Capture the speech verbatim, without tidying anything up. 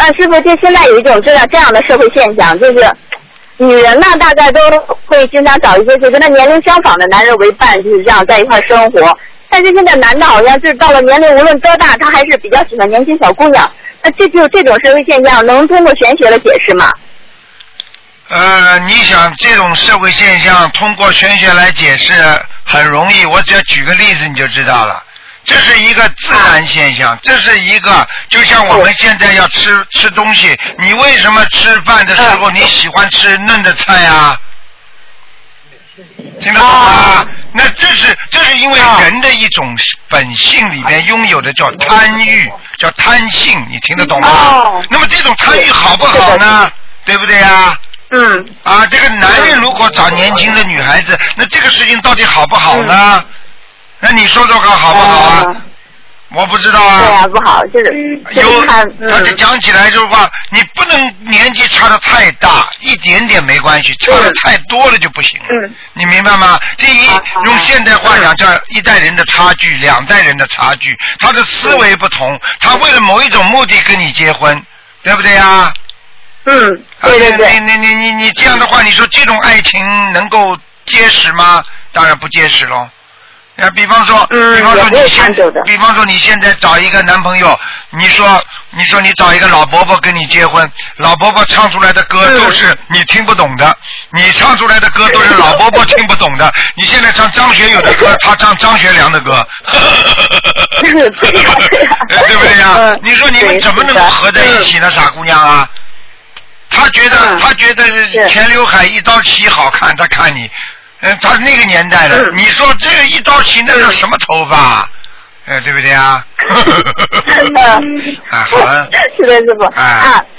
呃，师傅，就现在有一种这样这样的社会现象，就是女人呢，大概都会经常找一些就跟她年龄相仿的男人为伴，就是这样在一块生活。但是现在男的好像就是到了年龄无论多大，他还是比较喜欢年轻小姑娘。那这就这种社会现象，能通过玄学来解释吗？ 呃，你想这种社会现象通过玄学来解释很容易，我只要举个例子你就知道了。这是一个自然现象，这是一个就像我们现在要吃吃东西，你为什么吃饭的时候你喜欢吃嫩的菜啊？听得懂吗？那这是这是因为人的一种本性里边拥有的叫贪欲，叫贪性，你听得懂吗？那么这种贪欲好不好呢？对不对呀？ 嗯。 啊，这个男人如果找年轻的女孩子，那这个事情到底好不好呢？嗯，那你说说看好不好啊？呃、我不知道啊。对啊， 不好，就是有， 嗯、 他就讲起来就是话，你不能年纪差的太大，一点点没关系，差的太多了就不行。嗯。你明白吗？第一，啊、用现代话讲叫一代人的差距，两代人的差距，他的思维不同，他为了某一种目的跟你结婚，对不对呀？ 嗯，对对对。 你你你你你这样的话，你说这种爱情能够结实吗？当然不结实喽。啊，比方说， 嗯、 比方说你现在，比方说你现在找一个男朋友，你说，你说你找一个老伯伯跟你结婚，老伯伯唱出来的歌都是你听不懂的，嗯、你唱出来的歌都是老伯伯听不懂的。你现在唱张学友的歌，他唱张学良的歌，对不对呀？嗯、你说你们怎么能够合在一起呢，傻姑娘啊？他觉得、嗯、他觉得前刘海一刀齐好看，他看你。嗯，他那个年代了，嗯、你说这个一刀齐那是什么头发？呃，对不对啊？ 真的。 啊，好了。 是的，师傅。啊。